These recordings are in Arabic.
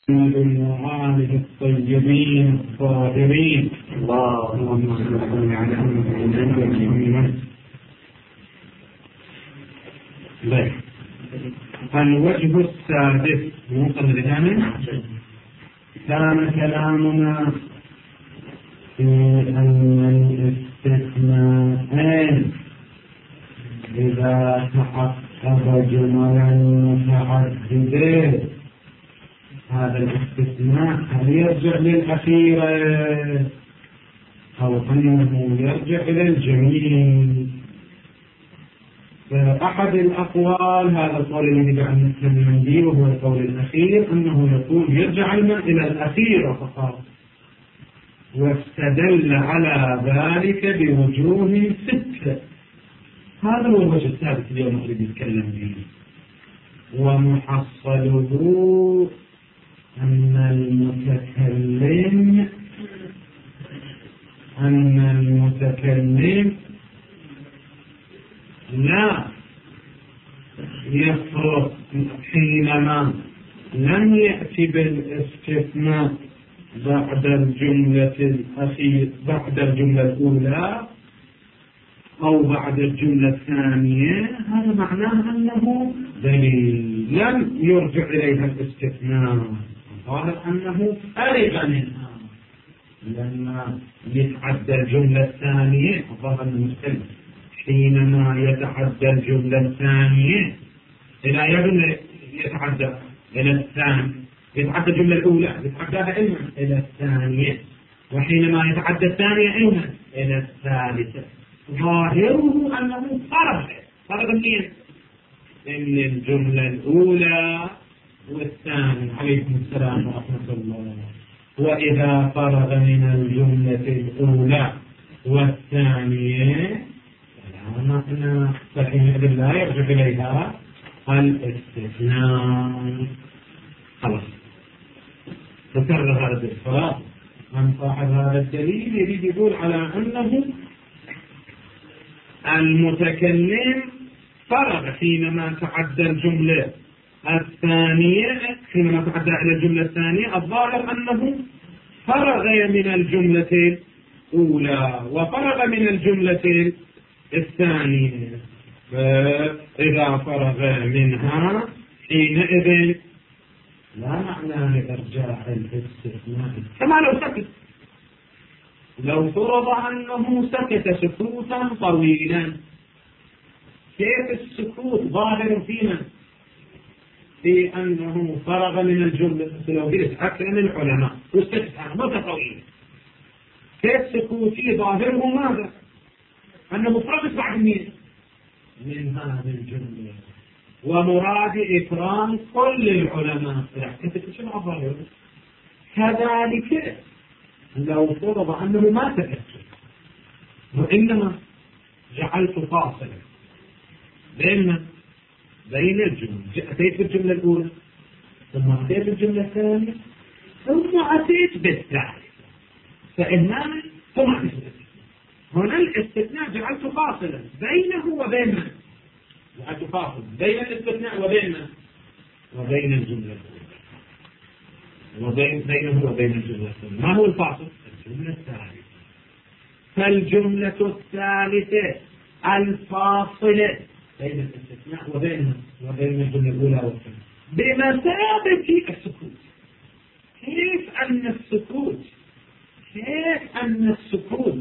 بالمعالج الطيبين الطاهرين اللهم صل على محمد. الوجه السادس موصل لهنا كان كلامنا في أن الاستثناءين إذا تحقق جملا متعددة هذا الاستثناء هل يرجع للأخيرة أو أنه يرجع إلى الجميع؟ أحد الأقوال هذا القول الذي جعلنا نتكلم به وهو القول الأخير أنه يقول يرجع إلى الأخيرة فقط، واستدل على ذلك بوجوه 6. هذا هو الوجه الثالث اليوم أريد أتكلم به، ومحصله أن المتكلم لا يفرق حينما لم يأتي بالاستثناء بعد الجملة الأولى أو بعد الجملة الثانية. هذا معناه أنه دليل لم يرجع إليها الاستثناء، ظاهر أنه أرغ منها لما يتعدى الجملة الثانية. ظاهر المستلم حينما يتعدى الجملة الثانية إلى يتعدى إلى الثاني، يتعدى الجملة الأولى يتعداها إلى الثانية، وحينما يتعدى الثانية إلى الثالثة. ظاهره أنه فرق منين؟ إن الجملة الأولى والثانية. عليكم السلام ورحمة الله. وإذا فرغ من الجملة الأولى والثانية معنى فحينئذ لا يرجع إليها الاستثناء. خلاص تكرر هذا الفراغ. من صاحب هذا الدليل يريد يقول على أنه المتكلم فرغ حينما تعدى الجملة الثانية، حينما تعدى إلى الجملة الثانية. الظاهر أنه فرغ من الجملة الأولى وفرغ من الجملة الثانية، فإذا فرغ منها حينئذ لا معنى لإرجاع الاستثناء. كما لو فرض أنه سكت سكوتا طويلا، كيف السكوت ظاهر فينا في أنه فرغ من الجملة؟ لو قلت أكثر من العلماء وسكت مدة طويلة، كيف سكوتي ظاهره ماذا؟ أنه فرغ بعد من هذه الجملة، ومراد إكرام كل العلماء. كذلك لو فرض أنه ما سكت وإنما جعلت فاصلا بين الجمل، أتيت بالجملة الأولى ثم أتيت بالجملة الثانية ثم أتيت بالثالثة، فإنما ثم أتيت. هنا الاستثناء جعلت فاصلا بينه وبين من؟ جعلت فاصلا بين الاستثناء وبين الجملة بينه وبين الجملة الثانية. ما هو الفاصل؟ الجملة الثالثة. فالجملة الثالثة الفاصلة بين الاستثناء وبين الجملة الأولى والثانية بمثابة السكوت. كيف أن السكوت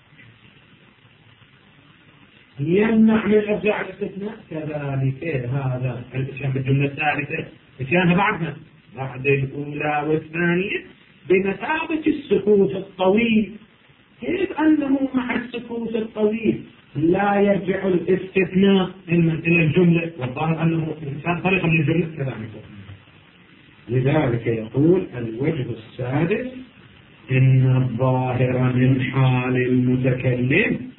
يمنع من إرجاع الاستثناء، كذلك هذا الاتيان بالجملة الثالثة اتيانها بعد الأولى والثانية بمثابة السكوت الطويل. كيف أنه مع السكوت الطويل لا يرجع الاستثناء إلى الجملة، والظاهر أنه إنسان طريقة من الجملة كذلك. لذلك يقول الوجه السادس إن الظاهر من حال المتكلم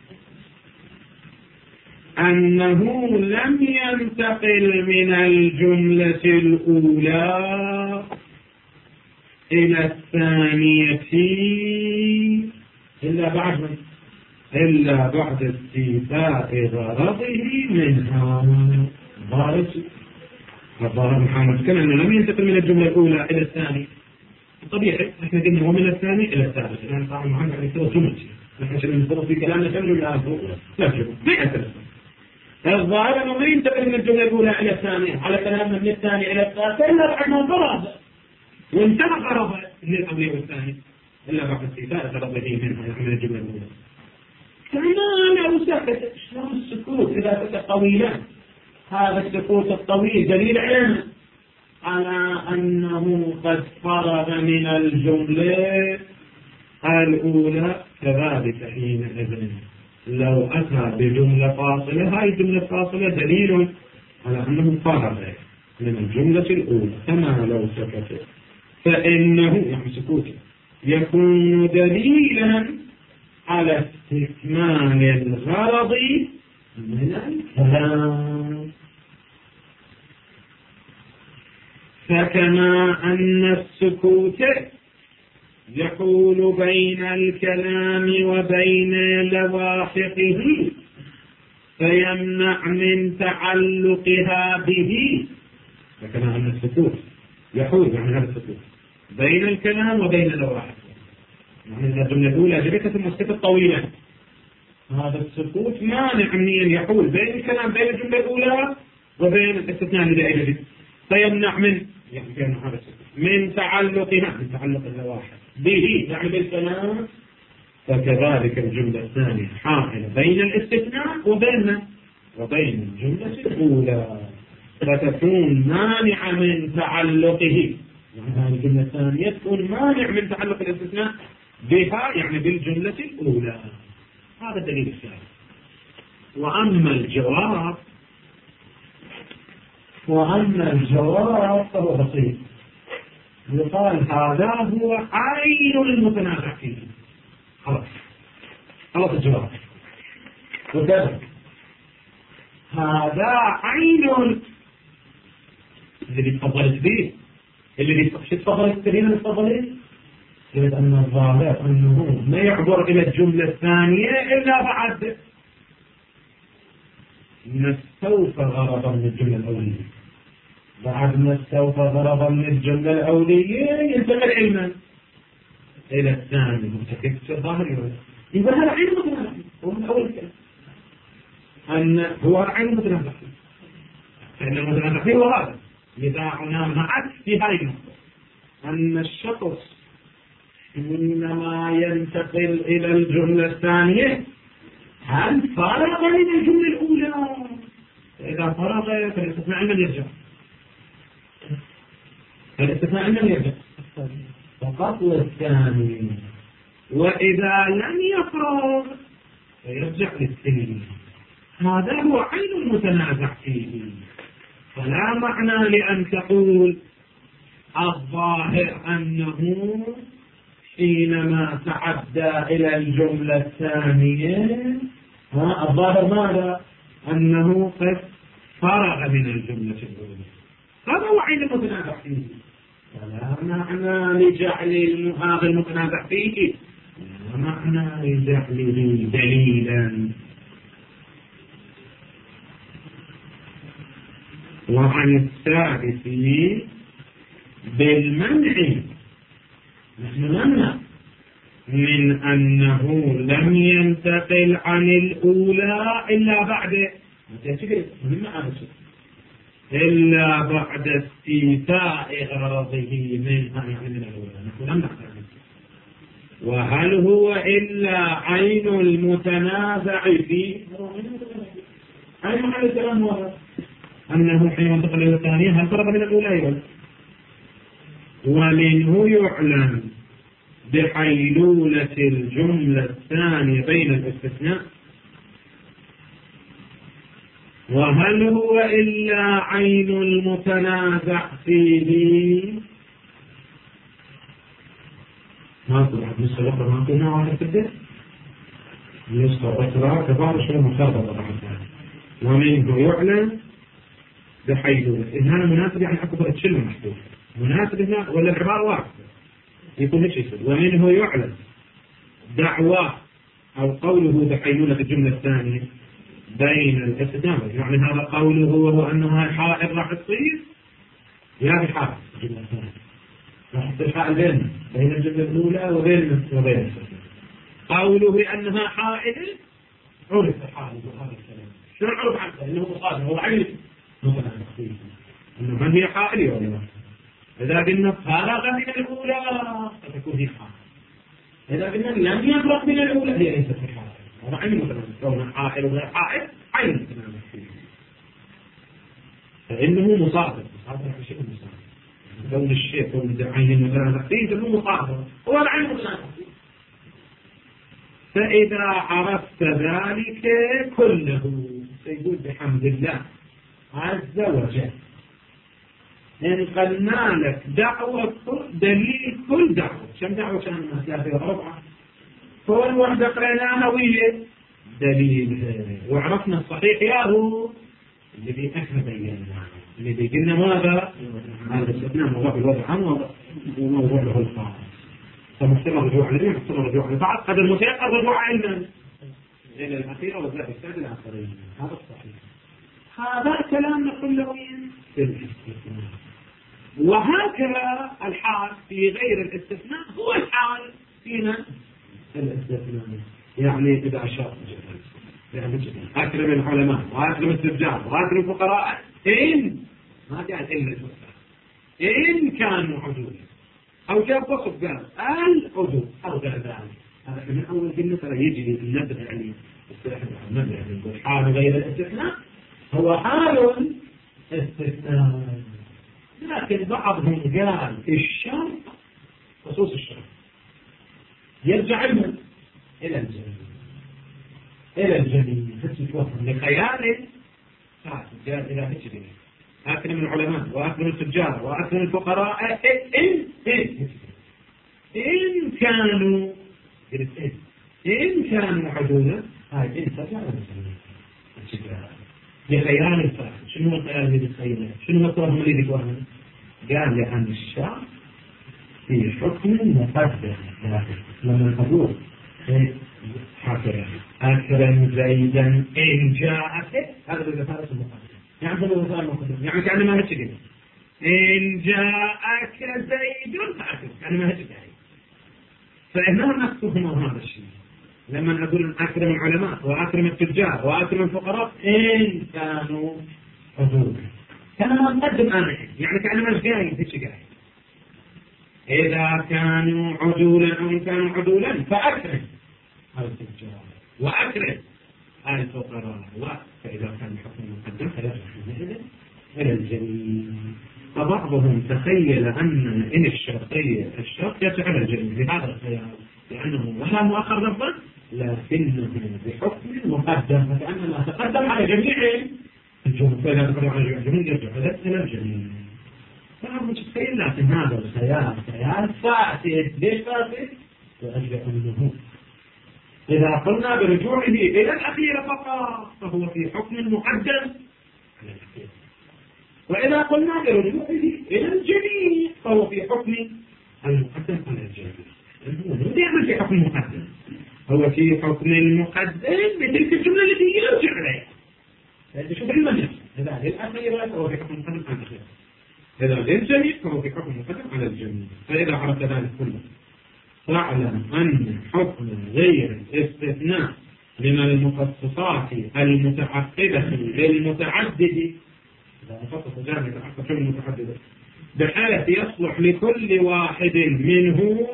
أنه لم ينتقل من الجملة الأولى إلى الثانية إلا بعد استيفاء غرضه منها. الظاهر محمد كان أنه لم ينتقل من الجملة الأولى إلى الثانية. طبيعي احنا قلنا ومن الثاني إلى الثالث، الآن صار محمد يعني يصير جملة، نحن عشان نصرف في كلامنا كم جملة الآن لا جملة ما يعترف. الظاهر أنه ما ينتقل من الجملة الأولى إلى الثانية على كلامنا من الثاني إلى الثالثة إلا بعد ما انفرد وانتهى غرض من الأولى والثاني، إلا بعد استيفاء غرضه منها من الجملة الأولى. كما لو سكت شلون السكوت إذا سكت طويلا؟ هذا السكوت الطويل دليل على أنه قد فرغ من الجملة الأولى. كذلك حينئذ لو أتى بجملة فاصلة، هاي الجملة الفاصلة دليل على أنه فرغ من الجملة الأولى. كما لو سكت فإنه يعني سكوته يكون دليلا على استكمال الغرض من الكلام. فكما أن السكوت يحول بين الكلام وبين لواحقه فيمنع من تعلقها به. فكما أن السكوت يحول يعني هذا السكوت بين الكلام وبين لواحقه، يعني الجملة الأولى جبتها ثم سكتت طويلا، هذا السكوت مانع من أن يحول بين الكلام بين الجملة الأولى وبين الاستثناء الذي يجب، فيمنع من يعني هذا السكوت من تعلقها من تعلق اللواحق به يعني بالكلام. فكذلك الجملة الثانية حائلة بين الاستثناء وبين الجملة الأولى فتكون مانعة من تعلقه، يعني هذه الجملة الثانية تكون مانع من تعلق الاستثناء بها يعني بالجملة الأولى. هذا الدليل الثاني. وأما الجواب فهو بسيط، يقال هذا هو عين المتنازع فيه. خلاص الجواب وكذا هذا عين اللي تفضلت به، اللي تفضلت كثيرا تفضلت قلت أن الظاهر أنه ما يعبر إلى الجملة الثانية إلا بعد ما استوفى غرضا من الجملة الأولية. بعد ما استوفى غرضا من الجملة الأولية ينتقل علما إلى الثاني متكفت الظاهر. يبقى هذا عين متنازع هو من أول كلام أن هو عين متنازع فإن المتنازع فيه هو هذا نزاعنا معك في هذه النقطة، أن الشخص حينما ينتقل إلى الجملة الثانية هل فرغ من الجملة الأولى؟ إذا فرغ فالاستثناء عندما يرجع، الاستثناء عندما يرجع فقط الثاني، وإذا لم يفرغ فيرجع للثاني. هذا هو عين المتنازع فيه. فلا معنى لأن تقول الظاهر أنه حينما تعدى إلى الجملة الثانية الظاهر ماذا؟ أنه قد فرغ من الجملة الأولى. هذا هو عين المتنازع فيه. فلا معنى لجعل هذا المتنازع فيه، لا معنى لجعله دليلا. وعن الثالث بالمنع نحن نمنع من أنه لم ينتقل عن الأولى إلا بعد استيفاء غرضه منها يعني من الأولى. نحن نمنع. وهل هو إلا عين المتنازع فيه؟ أي محل الكلام هو أنه حين ينتقل إلى الثانية هل فرق من الأولى؟ ومنه يعلم بحيلولة الجملة الثانية بين الاستثناء. وهل هو إلا عين المتنازع فيه؟ ما طلعت نسخة أخرى ما كنا واحد في الدين نسخة أخرى كبار شيء مخربطة. ومنه يعلم بحيلولة إن هذا مناسب يعني أكبر تشل محدود مناسب هنا ولا العبارة واحدة يكون هيك يصير. ومنه يعلم دعوة أو قوله بحيلولة الجملة الثانية بين الاستثناء، يعني هذا قوله هو أنه الحائط راح تصير يعني حائل الجملة الثانية راح تصير حائل بين الجملة الأولى وبين الثانية. قوله بأنها حائل عرف حائل بهذا الكلام. شنو عرف عنه؟ إنه مصادر هو عين مثلا تخصيص إنه من هي حائل ولا لا؟ إذا قلنا فارغ من الأولى فتكون هي حائل. إذا قلنا لم يفرق من الأولى هي ليست حائل. هذا عين مثلا كون حائل وغير حائل عين مثلا فإنه مصادر على شيء مصادر. كون الشيء كون عين مثلا تخصيص إنه مصادر هو العين مثلا تخصيص. فإذا عرفت ذلك كله سيقول بحمد الله عز وجل انقلنا لك دعوة دليل كل دعوة. كم دعوة كان 3 و4 كل واحدة قريناها وهي دليل وعرفنا الصحيح ياهو الذي احنا بيناه الذي قلنا ماذا هذا استثناء موضوع الوضع عنه وموضوع له الخاص فمحتمل الرجوع عليه محتمل الرجوع على بعض قد المتيقظ الرجوع علما إلى الأخيرة والذات السادة الآخرين. هذا الصحيح. هذا كلامنا كله في الاستثناء. وهكذا الحال في غير الاستثناء هو الحال فينا الاستثناء. يعني إذا أشار يعني أكرم العلماء وأكرم التجار وأكرم الفقراء إن ما قال إلا المستثنى إن كانوا عدولا أو جاب وصف قال العدو أو غير ذلك. هذا من أول قلنا ترى يجي النبذ يعني النبذ يعني نقول حال غير الاستثناء هو حال استثناء. لكن بعضهم قال الشرط خصوص الشرط يرجع إلى الجميع إلى الجميع توفر لخيال قال إلى هجري أكرم العلماء وأكرم التجار وأكرم الفقراء إن كانوا عدولا هاي إن ترجع لخيال الفاعل. شنو هو الخيال الذي يتخيله؟ شنو هو التوهم الذي يتوهمه؟ قال لأن الشرط في حكم مقدر لما نقول أكرم زيدا إن جاءك هذا الرسالة المقدر يعني هذا الرسالة المقدر يعني كأنه ما هتشكل إن جاءك زيد فأكرم يعني ما هتشكل. فإنهم نفسهم هذا الشيء لما نقول أكرم العلماء وأكرم التجار وأكرم الفقراء إن كانوا عدولا كان مقدم أنا يعني كأنه مش قايل في شيء قايل إذا كانوا عدولا أو إن كانوا عدولا فأكرم التجار وأكرم الفقراء. فإذا كان الحكم مقدم فيرجع إلى الجميع. فبعضهم تخيل أن إن الشرطية الشرط يجعل الجميع بهذا الخيال لأنه ولا مؤخر لفظا لكنه بحكم مقدم فكأنما تقدم على جميع الجمهور. فإذا تقدم على جميع الجمهور يرجع إلى الجميع. فهم تتخيل لكن هذا الخيال خيال فاسد. ليش فاسد؟ لأجل أنه إذا قلنا برجوعه إلى الأخير فقط فهو في حكم مقدم على الأخير وإذا قلنا برجوعه إلى الجميع فهو في حكم المقدم على الجميع. هو يعمل في حكم مقدم هو في حكم المقدم بتلك الجملة التي يرجع عليها. لأن شوف المجلس إذا للأخير فهو في حكم مقدم على الأخير إذا للجميع فهو في حكم مقدم على الجميع. فإذا عرفت ذلك كله فاعلم أن حكم غير الاستثناء من المخصصات المتعقبة للمتعدد إذا مخصص جامع يتعقب حكم المتعدد بحيث يصلح لكل واحد منه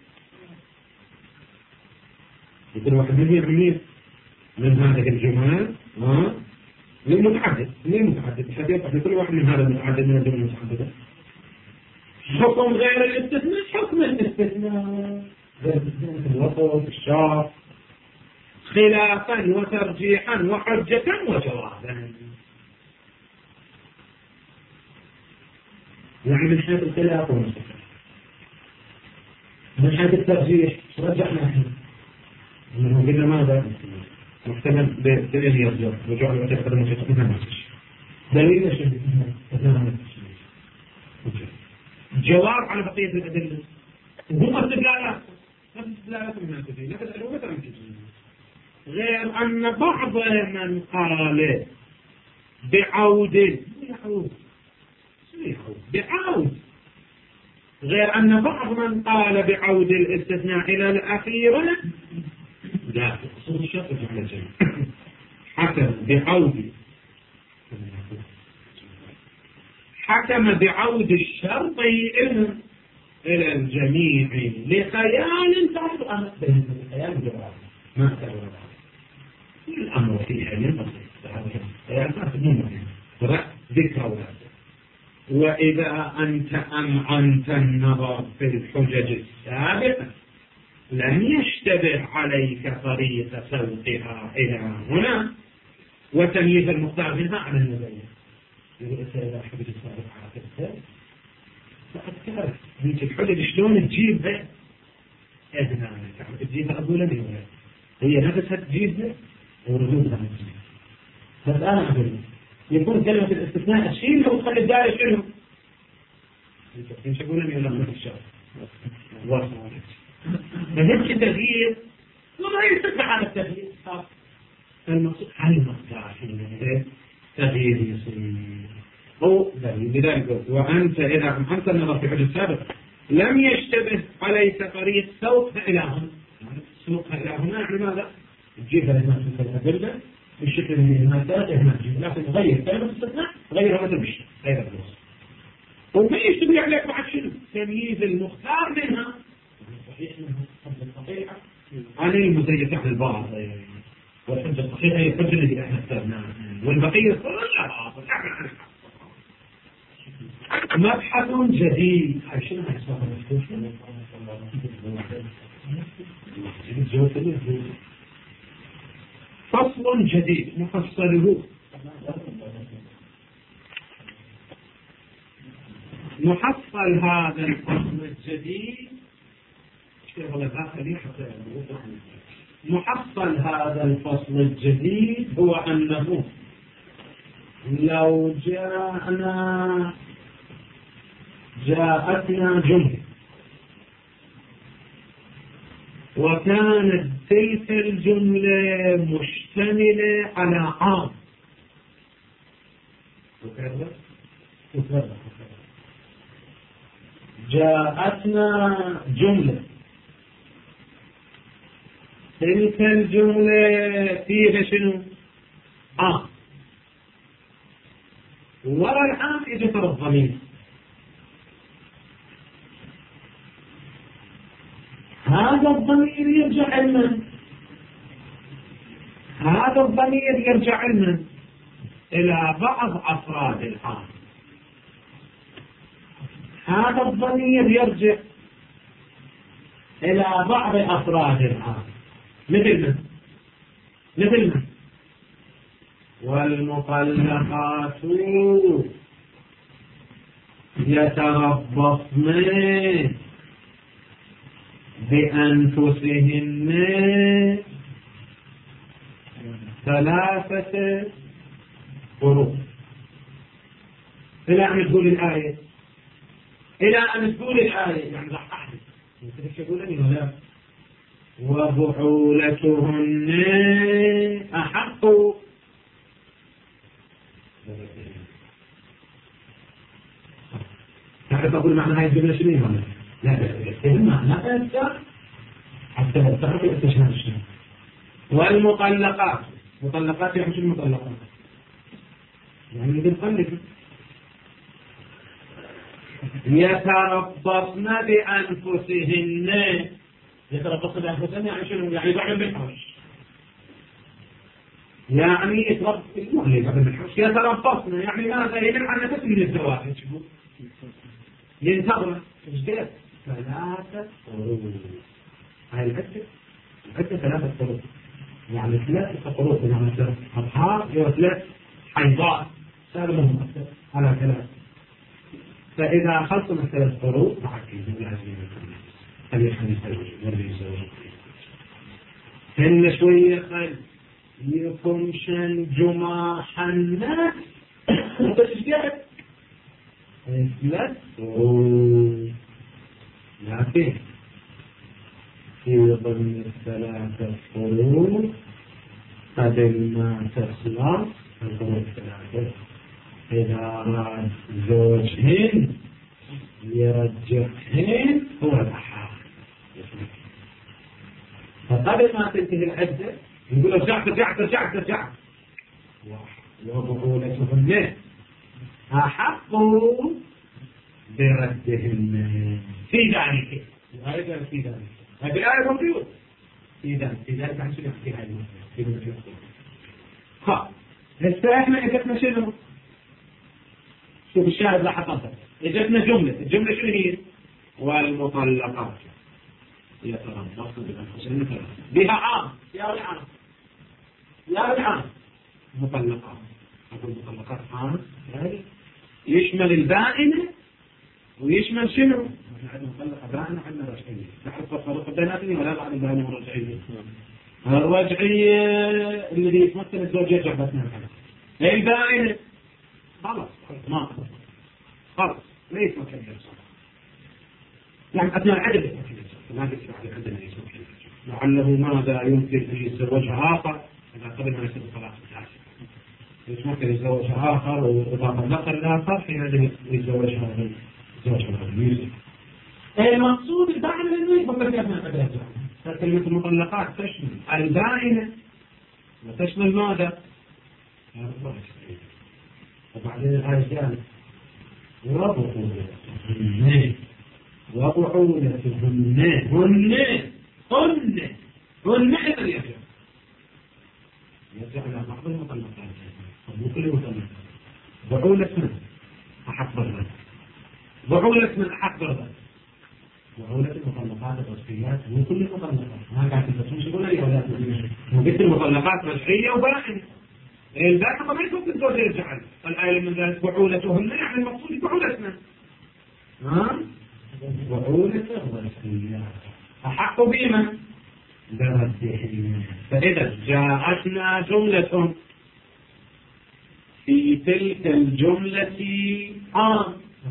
يكون واحد منه من هذه الجمل للمتعدد بحيث يصلح لكل واحد من هذا المتعدد من الجمل المتعددة. حكم غير الاستثناء حكم الاستثناء في الوسط الشرط خلافا وترجيحا وحجة وجوابا. يعني من حيث الخلاف والمستقبل من حيث الترجيح رجحنا احنا انه قلنا ماذا محتمل بأن يرجع رجوع الوجه قدم وجه دليل شنو جواب على بقية الأدلة وهم استدلالات نفس استدلالات من التجريد نفس الألومة من التجريد غير أن بعض من قال بعود يعود بعود، غير أن بعض من قال بعود الاستثناء إلى الأخيرة لا في أصول الشرط على الجميع، حكم بعود الشرط إلى الجميع لخيال تعرض خيال ما تعرض الأمر فيه علم خيال ما تبنون ذكر وإذا أنت أمعنت النظر في الحجج السابقة لم يشتبه عليك طريق سوقها إلى هنا وتمييز المختار منها عن المبين. إذا الحجج السابقة على كذا فقد تعرف هيك الحجج شلون تجيبها أدنى تعرف تجيبها أقول لي هي نفسها تجيبها وردودها تجيبها. بس أنا أقول يكون كلمة الاستثناء الشيء وتخلي الدائرة شنو؟ يقولون ولا ما الشر فهمش تغيير وما يستطيع على التغيير المقصود هل المقطع تغيير يصير هو لذلك وأنت إذا أنت النظر في حدث سابق لم يشتبه عليك طريق سوقها إلى هنا سوقها إلى هنا يعني ماذا؟ تجيبها لما تنتظر بالشكل اللي ما تجيب لكن غير كلمة الاستثناء غيرها ما تمشي غير الوصف وما يشتبه عليك بعد شنو؟ تمييز المختار منها صحيح منها الحجة الصحيحة عن المزيفة عن البعض والحجة الصحيحة هي الحجة اللي احنا اخترناها والبقية كلها مبحث جديد شنو هيسمى فصل جديد نفصله نحصل هذا الفصل الجديد محصل هذا الفصل الجديد هو أنه لو جاءتنا جملة وكانت تلك الجملة مشتملة على عام جاءتنا جملة تلك الجملة فيها شنو؟ وراء العام يجي ترى الضمير هذا الضمير يرجع لمن؟ هذا الضمير يرجع لمن؟ إلى بعض أفراد العام. هذا الضمير يرجع إلى بعض أفراد العام مثل من؟ والمطلقات يتربصن بأنفسهن 3 قروء إلى أن تقول الآية يعني راح أحدث يقول لي ولا وبعولتهن أحق تعرف أقول معنى هاي الجملة شنو ولا لا معنى أكثر حتى تعرف استشهاد الشيء والمطلقات مطلقات يعني شو المطلقات يعني بنطلق يتربصن بأنفسهن يتربصن بأنفسهن يعني شنو يعني بعد بالحرش يعني يتربصن يعني ماذا يدل على نفس من الزواج ينتظر اجداد 3 قروء هاي العدة 3 قروء يعني 3 قروء يعني 3 أضحار 3 حيضات صار لهم أكثر على 3 فإذا أخذتم 3 قروء فحكيتم هل يسوي هن شوية خل يكمشن جماحا الناس وتشجعت 3 قروء لكن في ضمن 3 قروء قبل ما تخلص القروء 3 إذا راد زوجهن يرجعهن هو الأحق. فقبل ما تنتهي العدة نقول رجعت وبطولتهن أحق بردهن في ذلك. هذا في ذلك، هذه الآية موجودة في ذلك عن شنو يحكي هاي المسألة. ها هسه احنا اجتنا شنو؟ شوف الشاهد لاحظتها، اجتنا الجملة شنو هي؟ والمطلقات يتربصن بأنفسهن ثلاثة. بها عام يا العام مطلقات. أقول مطلقات عام يعني يشمل البائنة ويشمل شنو؟ عندنا مطلقة بائنة عندنا رجعية. تعرف الفرق بيناتهم ولا بعد البائنة والرجعية؟ الرجعية اللي يتمثل الزوج يرجع بس منها. البائنة خلاص ما خلاص ليس مكان يرجع. يعني أثناء العدد ما بيصير عندنا يسمى لعله ماذا يمكن أن يتزوجها آخر إذا قبل ما يصير الطلاق الثالث. ممكن يتزوجها آخر وإذا طلق الآخر حينئذ يتزوجها الزوج. المقصود البائنة إنه يفكر في أثناء العدد. فكلمة المطلقات تشمل البائنة وتشمل ماذا؟ وبعدين الآية الثالثة وبعولتهن إذا يرجع إلى بعض المطلقات مو كل مطلقات. بعولة أحق بالرد، بعولة المطلقات الرجعيات مو كل المطلقات. ما قاعد تفهمون شو ولا يا قلت المطلقات رجعية وبائنة. البائنة طبعا يكون الزوج يرجع. الآية من ذلك بعولتهن يعني المقصود بعولتنا. بعولة الرجعيات أحق بما بردهن. فإذا جاءتنا جملة في تلك الجملة عام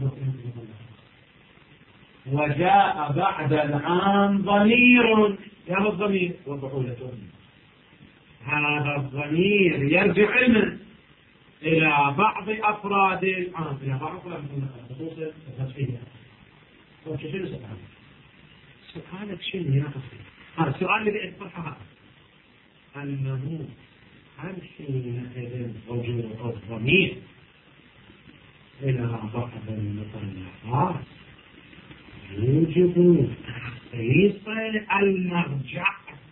وجاء بعد العام ضمير. يا الضمير وبعولتهن. هذا الضمير يرجع إلى بعض أفراد العام، إلى بعض خصوص الرجعية. شنو سؤالك شنو يا أخي؟ هذا السؤال اللي أطرحه هذا أنه هل حينئذ رجوع الضمير إلى بعض المطلقات يوجب تخصيص المرجع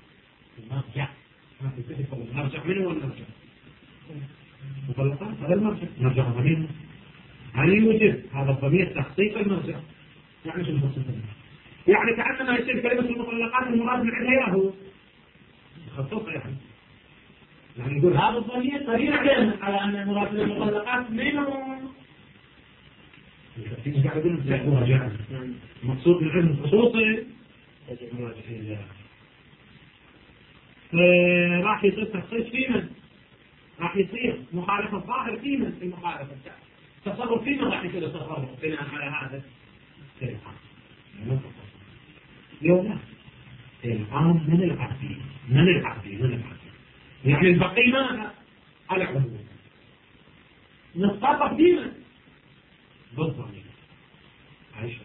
منه والمرجع مطلقات هذا المرجع مرجع ضمير. هل يوجب هذا الضمير تخصيص المرجع؟ يعني شنو تخصيص المرجع؟ يعني كأنما يصير كلمة المطلقات المراد من عندها هو خصوصا يعني نقول هذا الضمير دليل على أن المراد من المطلقات منه. التفسير قاعد يقول لك مراجعة مقصود من علم خصوصي راح يصير تخصيص في من؟ راح يصير مخالفة ظاهر في من؟ في المخالفة تصرف في من راح يصير تصرف بناء على هذا الكلام. لا العام من العقدي يعني البقي ماذا؟ على العموم نصطفى ديما بالضبط. عايشة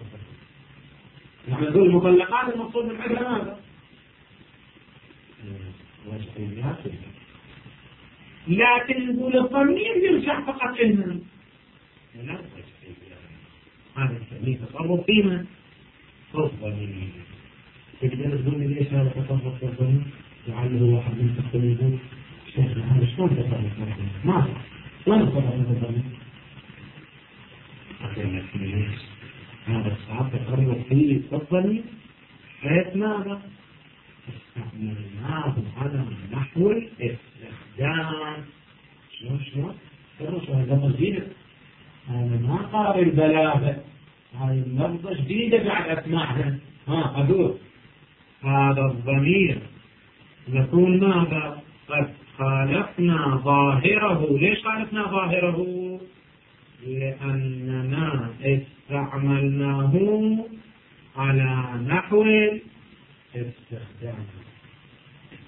يعني نقول المطلقات المقصود من عندها ماذا؟ لكن نقول الضمير يرجع فقط إلنا لا هذا التأمين تصرف فيما الضمير. تقدر تقول لي ليش هذا تصرف في الضمير؟ لعله واحد من تقول شيخنا هذا شلون تصرف في الضمير؟ ما وين تصرف في الضمير؟ أقول لك ليش هذا الصعب تصرف فيه في الضمير حيث ماذا؟ استعملناه على نحو الاستخدام. شلون؟ هذا جديد. أنا ما قارئ البلاغة، هاي اللفظة جديدة بعد أسمعها. أقول هذا الضمير نكون ماذا؟ قد خالفنا ظاهره. ليش خالفنا ظاهره؟ لأننا استعملناه على نحو الاستخدام.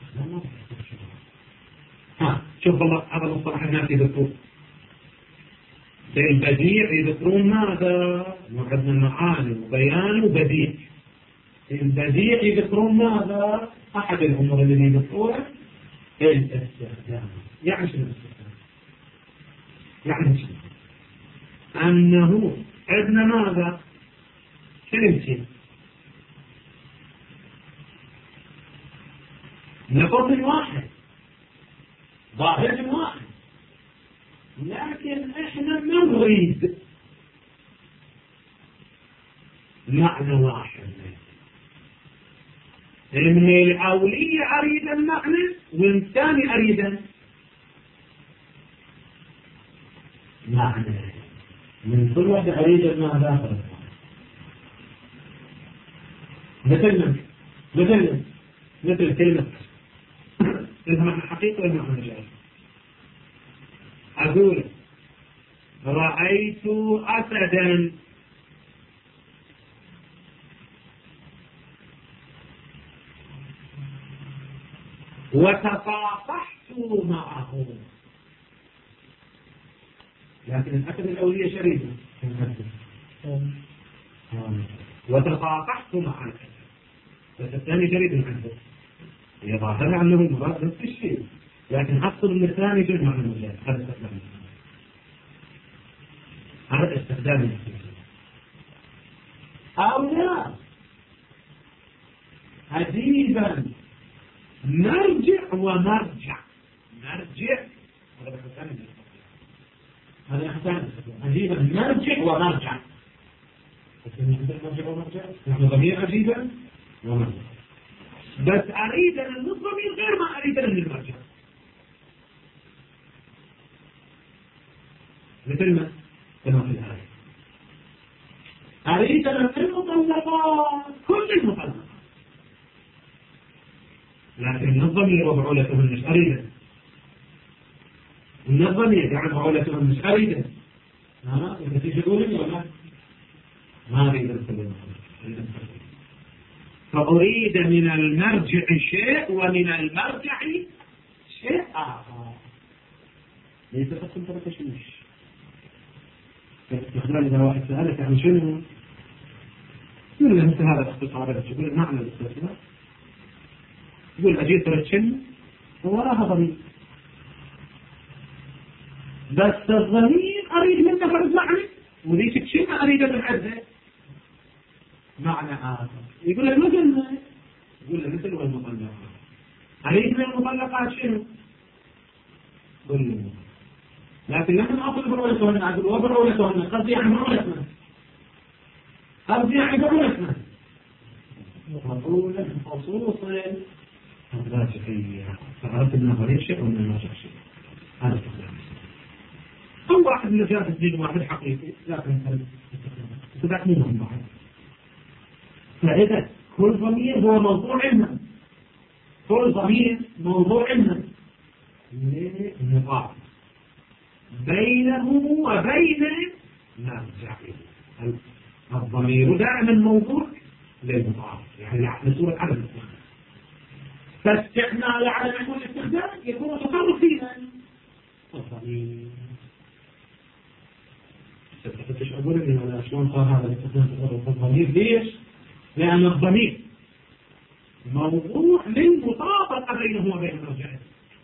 شوف الله هذا المصطلح الناس يذكره البديع يذكرون ماذا؟ وعندنا معاني وبيان وبديع. البديع يذكرون ماذا؟ أحد الأمور اللي يذكرونها الاستخدام. يعني شنو الاستخدام؟ يعني شنو؟ أنه عندنا ماذا؟ كلمتين، لفظ واحد، ظاهر واحد، لكن احنا ما نريد معنى واحد. من الأولية أريد المعنى والثاني أريد معنى، من كل واحد أريد المعنى آخر. مثل كلمة لها معنى حقيقي ولا معنى مجاز. أقول رأيت أسدا، وتصافحت معه، لكن الأسد الأولية شريفة، وتصافحت مع الأسد، بس الثاني شريف عنده، هي ظاهرة أنه المراد نفس الشيء، لكن أقصد أن الثاني جزء معنى المجاز. هذا استخدام أو لا عجيبا نرجع ومرجع. نرجع هذا يحتاج عجيبا نرجع ومرجع. نحن ضمير عجيبا ومرجع، بس أريد أن الضمير غير ما أريد أن المرجع. مثل ما كما في الآية أريد أن المطلقات كل المطلقات، لكن الضمير ومعولتهن مش أريد. الضمير يعني معولتهن مش أريد. إذا تيجي تقولي ولا ما أريد الكلمة، فأريد من المرجع شيء ومن المرجع شيء آخر. ليس قسم تركشمش. استخدام إذا واحد سألك عن شنو يقول له مثل هذا الاختصار، يقول معنى الاستثناء، يقول أجيب تركشن ووراها ضمير، بس الضمير أريد منه فرد معنى، وذيك الشيء أريد من عده معنى آخر. يقول له مثل، يقول له مثل والمطلقات، أريد من المطلقات شنو؟ قل له لكن لما أقول برؤيتهن أقول وبرؤيتهن قد يعني برؤيتنا، قد يعني برؤيتنا مطولة خصوصا هذا شيء فعرفت أنه غريب شيء وأنه ما شاء شيء. هذا استخدام. أو واحد من جهة الدين واحد حقيقي، لكن استخدام منهم بعض. فإذا كل ضمير هو موضوع علما، كل ضمير موضوع علما للمقابل بينه وبين مرجعه. الضمير دائما موضوع للمضاف، يعني بصورة عدم الاستخدام. فاستعمال على نحو الاستخدام يكون تصرف فينا الضمير. ستفتش أقول لي ولا شلون صار هذا الاستخدام تصرف الضمير؟ ليش؟ لأن الضمير موضوع للمطابقة بينه وبين مرجعه.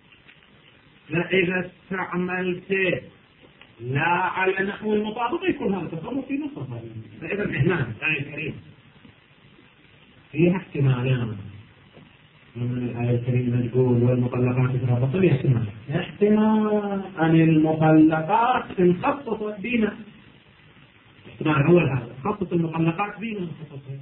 فإذا استعملته لا على نحو المطابقة يكون هذا تصرف في نصف الضمير. فإذا هنا الآية الكريمة فيها احتمالان من الآية الكريمة تقول والمطلقات يتربصن باحتمال. احتمال أن المطلقات تنخصص بنا، احتمال أول هذا خصص المطلقات بنا نخصصها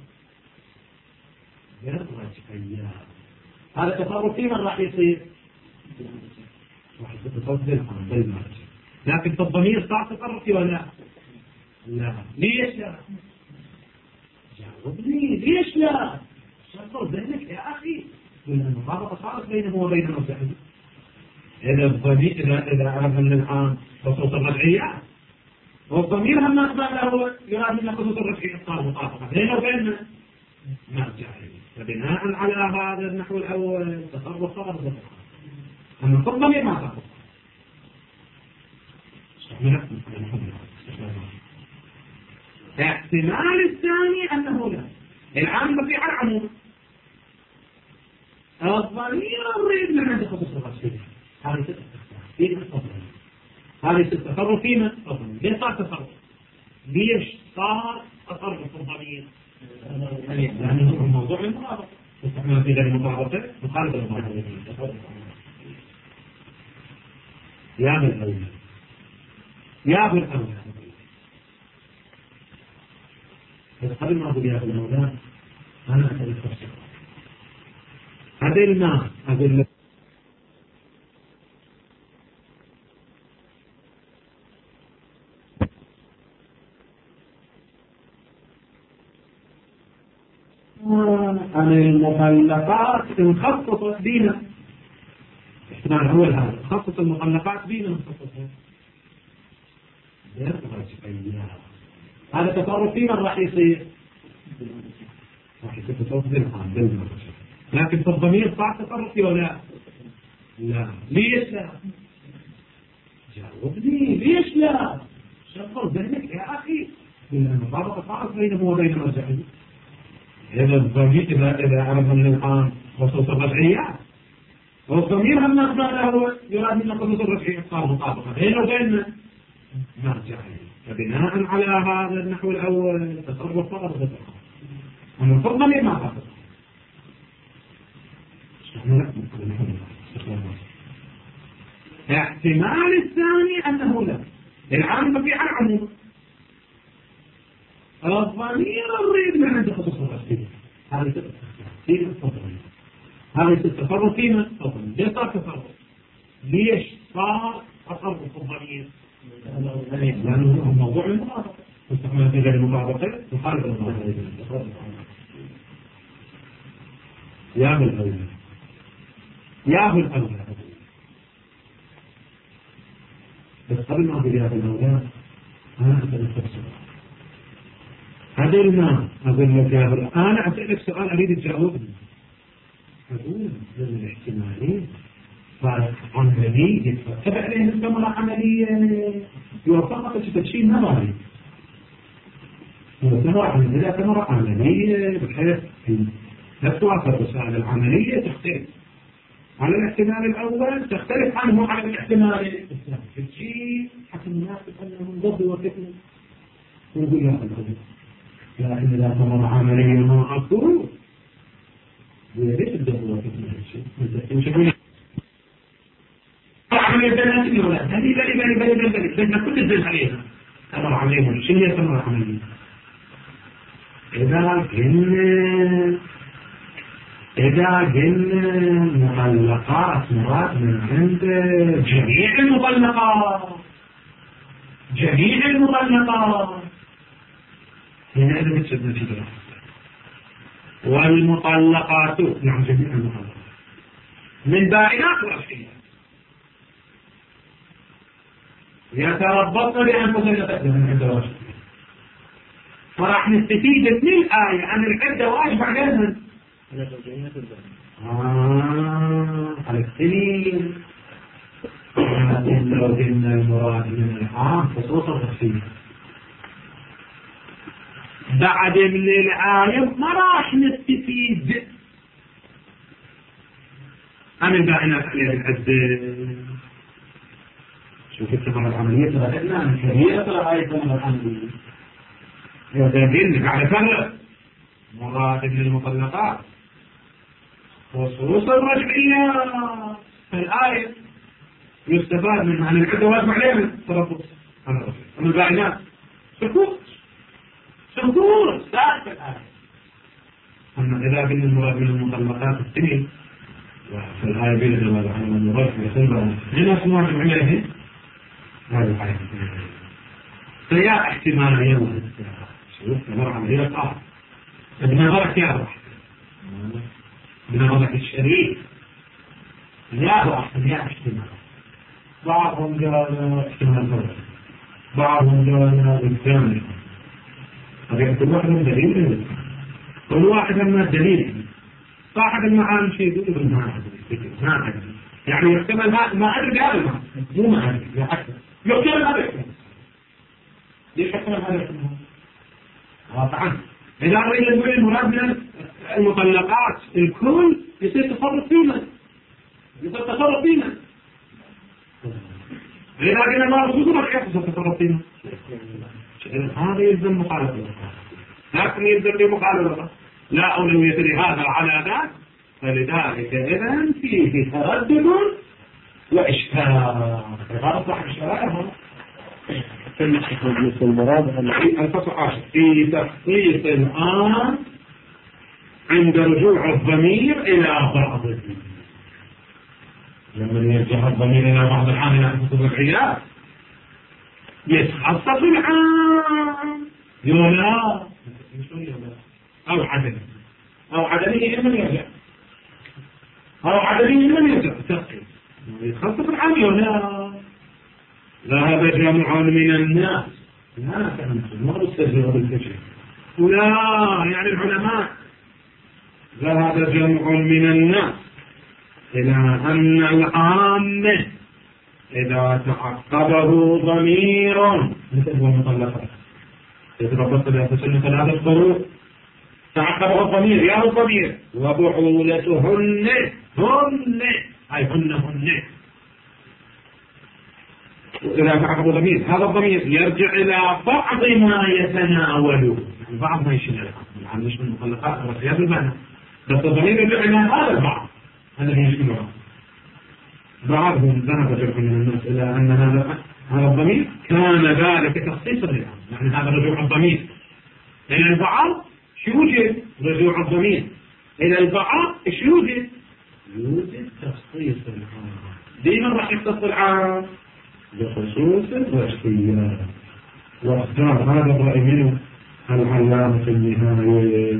يرجع أيام. هذا تصرف فيه من راح يصير واحد يتصرف بالمرجع، لكن في الضمير صار تصرف فيه ولا لا؟ ليش لا؟ جاوبني ليش لا؟ شغل ذهنك يا أخي، لأن المطابقة صارت بينه وبين مرجعه. إذا الضمير إذا عرفنا الآن خصوص الرجعيات، والضمير هم له يراد من خصوص الرجعيات صار مطابقة بينه وبين مرجعه. فبناء على هذا النحو الأول تصرف صار ضمير، أما في الضمير ما صار. احتمال الثاني أنه لا. العام بقي على العموم. الضمير الريد من عند خصوص الرسول. هذه التصرف فيما الضمير. ليش صار تصرف؟ ليش صار تصرف الضمير؟ يعني هو الموضوع المطابقة. استعمال في ذلك المطابقة مخالفة المطابقة. يا ابن الأولى يا ابن الأولى إذا قبل ما أقول يا ابن الأولى أنا أسأل التفسير. هذا الماء أقول لك عن المطلقات نخصص بينا. احتمال هو هذا نخصص المطلقات بينا نخصصها. هذا تصرف فينا راح يصير تصرف بالحال لكن في الضمير صار تصرف فيه ولا لا؟ ليش لا؟ جاوبني ليش لا؟ شغل ذهنك يا أخي. المطابقة صارت بينه وبين مرجعه. إذا الضمير إذا عرفنا من الآن خصوص الرجعيات والضمير هم نقبل هو يراد من خصوص الرجعيات صار مطابقة بينه وبين مرجعه. فبناء على هذا النحو الأول تصرف فقط وتصرف. أما في الضمير ما فقط. احتمال الثاني أنه لا. العام بقي على العموم. الضمير الريد من عند خصوص الرسول. هذه التصرف فيما الضمير. ليش صار تصرف؟ ليش صار تصرف الضمير؟ لأنه موضوع المطابقة. استعمال في غير المطابقة مخالف المطابقة. يا ابن الأولى يا ابن الأولى بس قبل ما أقول يا ابن الأولى أنا أسأل التفسير. هذا الماء أقول لك يا ابن أنا أسألك سؤال أريد تجاوبني. أقول من الاحتمالين عملية تبع عليه الثمرة عملية يوفقك تشيل نظري. ثمرة عملية بحيث لا توافق الرسالة العملية تختلف على الاحتمال الأول تختلف عنه على الاحتمال الثاني. الشيء حتى الناس تتكلم ضد وفتنة ونقول يا أخي لكن إذا ثمرة عملية ما أذكره ويريد الضد وفتنة عملية بلاتني ولا بلي بدنا كل الزل عليها ثمرة عملية. شنو هي ثمرة عملية؟ إذا قلنا مطلقات مراد من عند جميع المطلقات هنا إذا بتسبنا في دراسة والمطلقات نعم جميع المطلقات من بائنات ورشيات يتربطن بأنفسهن من عند رشيات. فراح نستفيد من الآية عن العدة واجب عليها على السنين. لو قلنا المراد من العام خصوصا الرسيم بعد من الآية ما راح نستفيد عن البائنات عليها العدة. شوف الثمرة العملية تبعتنا عن كبيرة الآية الثمرة العملية. إذا قلنا على فرق مراد من المطلقات خصوص الرجعية الآية يستفاد من معنى العدة واجب عليها من التربص أما البائنات سكوت ساعة الآية. أما إذا قلنا المراد من المطلقات السنين في الآية بين الجواب عن المراد يسمى هنا اسمها عليه هذا الآية فيا احتمال يوم شوف مرة هي صعب ابن مرة يا بنظرة الشريك لا أحسن يا احتمال. بعضهم قال احتمال فرق بعضهم قال الثاني. طبيعة كل واحد من دليل كل واحد من الدليل صاحب المعاني شيء يقول ما أدري يعني يحتمل ما أدري هذا مو ما أدري يحتمل هذا ليش يحتمل هذا واقعا إذا أريد نقول المراد من المطلقات الكل يصير تصرف فينا، يصير تصرف فينا. إذا قلنا الله رسوله ما كيف يصير تصرف فينا؟ هذا يلزم مخالفة، لكن يلزم مخالفة لا أولوية لهذا على ذاك، فلذلك إذن فيه تردد وإشكال. هذا صح الشرائع. الفصل 10 في تخصيص الآن عند رجوع الضمير إلى بعض، لما يرجع الضمير إلى بعض الحال إلى خصوص العيال يتخصص العام يولا أو عدد أو عددين من يرجع أو عددين من يرجع تخصيص يتخصص العام يولا. ذهب جمع من الناس لا فهمتم ما بالسجن وبالفجر لا يعني العلماء ذهب جمع من الناس إلى أن العام إذا تعقبه ضمير مثل هو المطلقات يتربط بأسسن ثلاثة قروء تعقبه الضمير يا الضمير وبعولتهن هن أي هن إذا تعقب ضمير هذا الضمير يرجع إلى بعض ما يتناوله، يعني بعض ما يشمل يعني مش من المطلقات والرسيات المعنى، بس الضمير يرجع إلى هذا البعض الذي يشمله. بعضهم ذهب جمع من الناس إلى أن هذا الضمير كان ذلك تخصيصا للعام، يعني هذا رجوع الضمير إلى البعض شو يوجد رجوع الضمير إلى البعض شو يوجد تخصيص العام. دائما راح يختص العام بخصوص الوجهيات، واختار هذا الرأي منه العلامة في النهاية.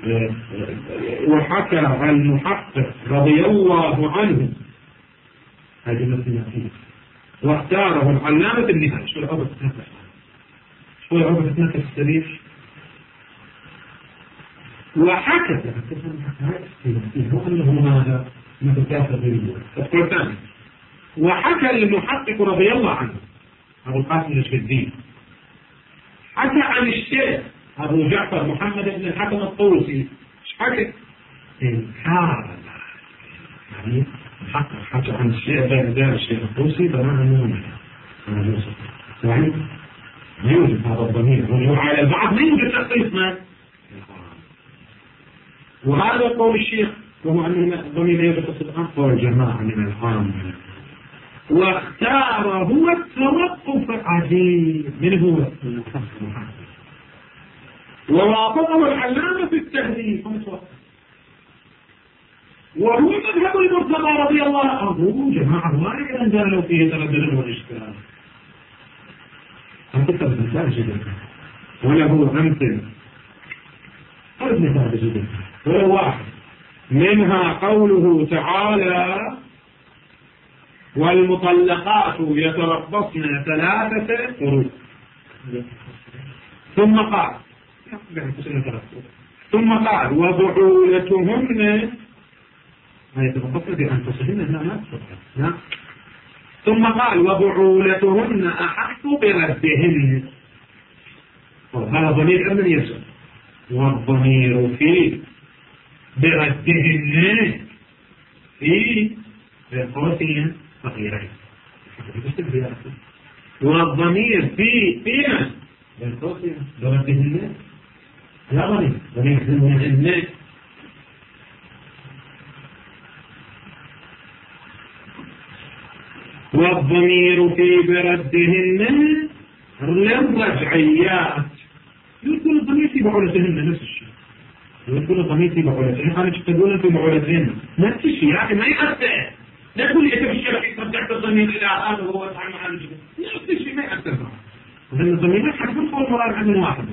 وحكى المحقق رضي الله عنه هذه مثل واختاره العلامة في النهاية. شو العبد تتنفس شو العبد تتنفس السرير وحكى هو أنه ماذا متكافر بالجوع. تذكر ثاني وحكى المحقق رضي الله عنه أبو القاسم الشهدين حكى عن الشيخ أبو جعفر محمد بن الحكم الطوسي ايش حكى؟ إنكار يعني حكى عن الشيخ بين ذلك الشيخ الطوسي بناء منه يعني ما يوجد هذا الضمير والنور على البعض ما يوجد تخصيص ما. وهذا قول الشيخ وهو أن الضمير يوجد تخصيص قول جماعة من العام. واختار هو التوقف عجيب من هو ووافقه العلامة في التهذيب وهو مذهب المرتضى رضي الله عنه. جماعة واحد أنزلوا فيه تردد والإشكال أنت مثال جدا ولا هو أمثل هذا مثال جدا ولا واحد منها قوله تعالى والمطلقات يتربصن 3 قروء ثم قال وبعولتهن ما يتربصن بأنفسهن لا ثم قال وبعولتهن أحق بردهن. هذا ضمير من يسر والضمير في بردهن في قوسين صغيرين والضمير في من قوسين بردهن لا ضمير هن والضمير في بردهن للرجعيات. يقول الضمير في بعولتهن نفس الشيء، يقول الضمير في بعولتهن أنا تقولون في بعولتهن نفس الشيء يعني ما يأثر. لا تقول لي أنت في الشبكة رجعت الضمير إلى هذا وهو تعمل على الجبل نفس الشيء ما يأثر معه. وهن الضمير حكون فوق المراد عند واحد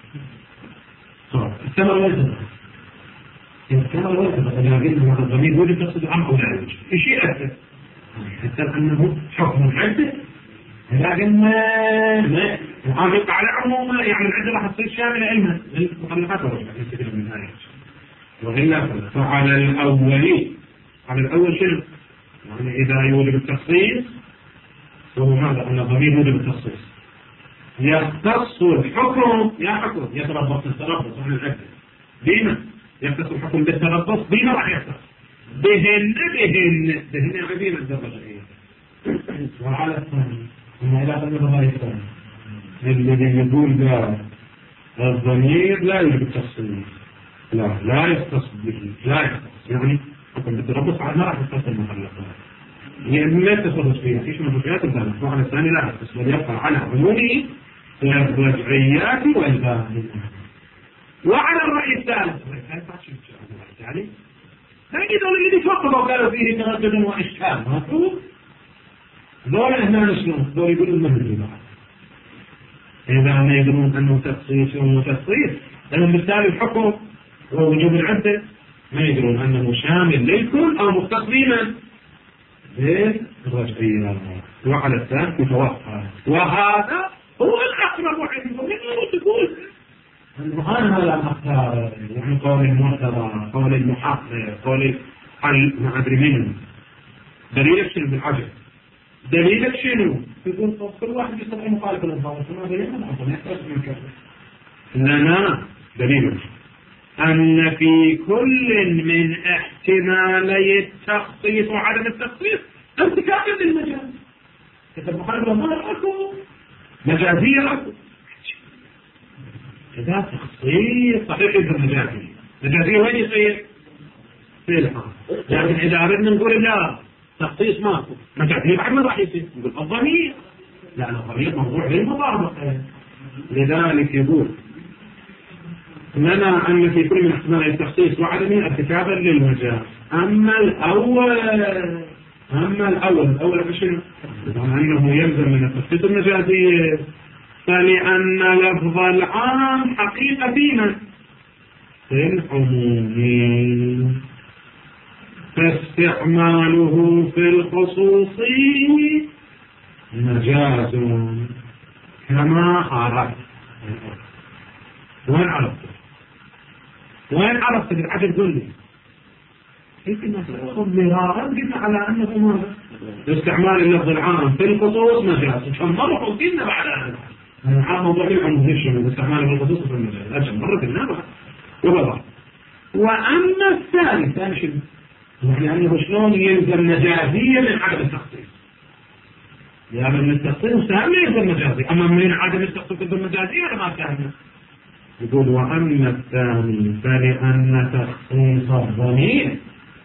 الثمر والثمر الثمر والثمر أنا قلت هذا الضمير وجد تقصد عن أو لا يوجد إيش يأثر حتى أنه حكم عدة لكن ما يحافظ على عموما يعني العدة راح تصير شاملة علما للمخلفات والرجع نستفيد من هذه وإلا فعلى الأول على الأول شنو يعني إذا يوجد التخصيص وهو ماذا أن الضمير يوجد التخصيص يختص الحكم يا حكم يتربص التربص عن العدة بما يختص الحكم بالتربص بما راح يختص بهن يعني بما الدرجة وعلى الثاني ثم إلى قبل الرأي الثاني الذي يقول ذا الضمير لا يوجد التفصيل لا يختص به لا يختص يعني حكم بالتربص ما راح يختص المخلفات يعني ما يتصرف فيها فيش مخلفات الثالث وعلى الثاني لا يختص بل يبقى على عمومه الرجعيات والباقي وعلى الرأي الثالث يعني تجد اللي يفكروا قالوا فيه تردد وإشكال مفهوم دول هنا شنو دول يقولوا المهدي بعد إذا ما يدرون أنه تخصيص ومتخصيص لأنهم بالتالي الحكم ووجوب العدة ما يدرون أنه شامل للكل أو مختص بمن بالرجعيات وعلى الثالث متوقع وهذا هو الأقرب عندهم من تقول المهان هذا الأختار يعني قول المعتبر قول المحقق قول ما أدري منه دليلك شنو بالعجل دليلك شنو يقول كل واحد يستطيع مخالف الأنظار ما دليلنا ما يحتاج من كذا لنا دليل أن في كل من احتمالي التخصيص وعدم التخصيص ارتكاب للمجاز كتب مخالف الأنظار أكو مجازية أكو إذا تخصيص صحيح إذا مجازية وين يصير؟ في الحال لكن إذا أردنا نقول لا تخصيص ماكو مجازية بعد ما راح يصير نقول الضمير لا الضمير موضوع للمطابقة لذلك يقول لنا أن في كل من احتمال التخصيص وعدمه ارتكابا للمجاز أما الأول شنو؟ أنه يلزم من التخصيص المجازية فلأن لفظ العام حقيقة فيما في العموم فاستعماله في الخصوص مجاز كما عرفت وين عرفت بالعجل قل لي مرارا قلنا على أنه ماذا استعمال اللفظ العام في الخصوص مجاز فمرة قلنا بعد هذا العام موضوع العموم هيش استعمال في الخصوص في المجاز أجل مرة قلنا وبضع وأما الثاني شنو يعني أنه شلون يلزم مجازيا من عدم التخصيص يعني من التخصيص سهل يلزم مجازي أما من عدم التخصيص يلزم مجازي ولا ما سهل يقول وأما الثاني فلأن تخصيص الضمير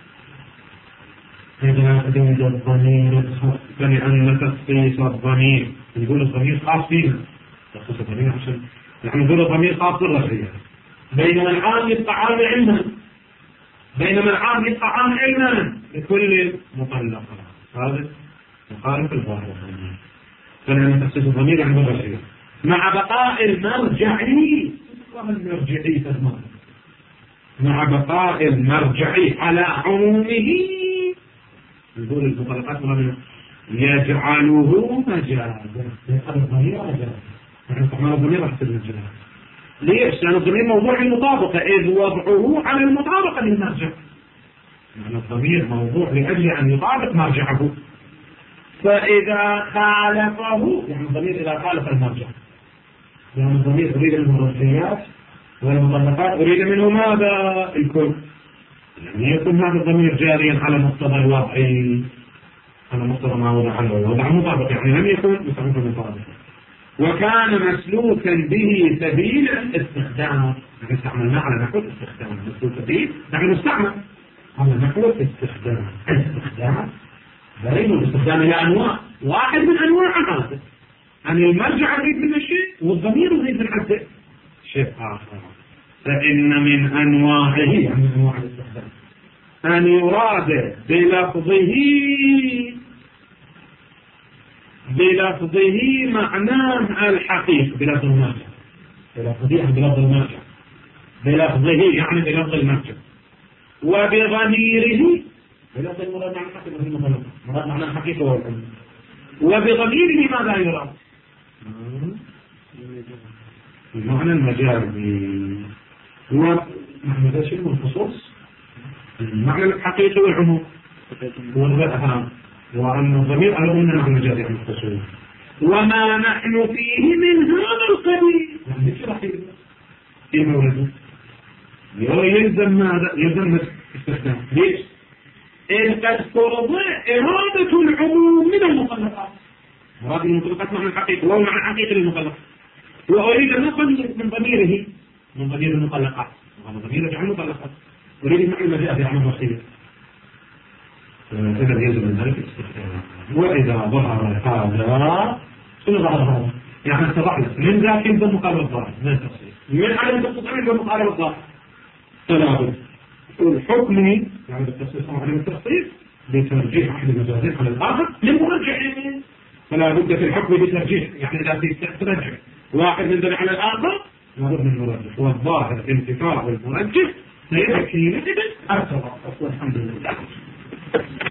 إذا أدود الضمير فلأن تخصيص الضمير يقول الضمير خاص فينا تخصيص الضمير عشان نحن نقول الضمير خاص بالرجعية بينما العام يبقى عام علما لكل مطلقة هذا مخالف الظاهر فلأن تخصيص الضمير يعني بالرجعية مع بقاء المرجعي مع بقاء المرجعي على عمومه نقول المطلقات يجعله مجازا الضمير مجازا نحن استعمال الضمير راح تصير مجازا ليش؟ لأن الضمير موضوع المطابقة إذ وضعه على المطابقة للمرجع يعني الضمير موضوع لأجل أن يطابق مرجعه فإذا خالفه يعني الضمير إذا خالف المرجع يعني الضمير أريد منه الرجعيات والمطلقات أريد منه ماذا؟ الكل يعني يكون هذا الضمير جاريا على مقتضى الوضعي على مقتضى ما وضع على الوضع مطابق يعني لم يكن مستعمل مطابق وكان مسلوكا به سبيل الاستخدام نحن استعملناه على نحو الاستخدام مسلوك به نحن نستعمل على نحو الاستخدام بريد الاستخدام إلى أنواع واحد من أنواع هذا أن المرجع يريد منه شيء والضمير يريد من عنده شيء آخر فإن من أنواعه يعني من أنواع الاستخدام أن يراد بلفظه معناه الحقيقي بلفظ المرجع بلفظه يعني بلفظ المرجع وبضميره بلفظ المراد معنى الحقيقي مراد معنى الحقيقي والعلم وبضميره ماذا يراد المعنى المجازي هو معنى شيء من الخصوص المعنى الحقيقي والعموم هو الأهم وأن الضمير ألو أن المعنى المجازي عن الخصوص وما نحن فيه من هذا القبيل. يعني شو راح في مورده يلزم ماذا؟ يلزم استثناء. ليش؟ إن قد فرض إرادة العموم من المطلقات. مراد المطلقات معنى الحقيقة وهو معنى حقيقة المطلقات. وأريد أن نقل من ضميره من ضمير المطلقات. وهذا ضمير يجعل المطلقات. أريد أن نقل مجاء في عمل وصية. إذا يلزم من ذلك الاستثناء. وإذا ظهر هذا شنو ظهر هذا؟ يعني اتضحنا من ذاك يلزم مقاربة الظاهر من التفصيل. من عدم التفصيل يلزم مقاربة الظاهر. فلا بد الحكم يعني بالتفصيل عن التفصيل بترجيح أحد المجازين على الآخر للمرجحين. فلا بد في الحكم بترجيح يعني إذا ترجح واحد من ذلك على الآخر لابد من المرجح. والظاهر انتفاع المرجح سيبقى حينئذ أرتضى. والحمد لله.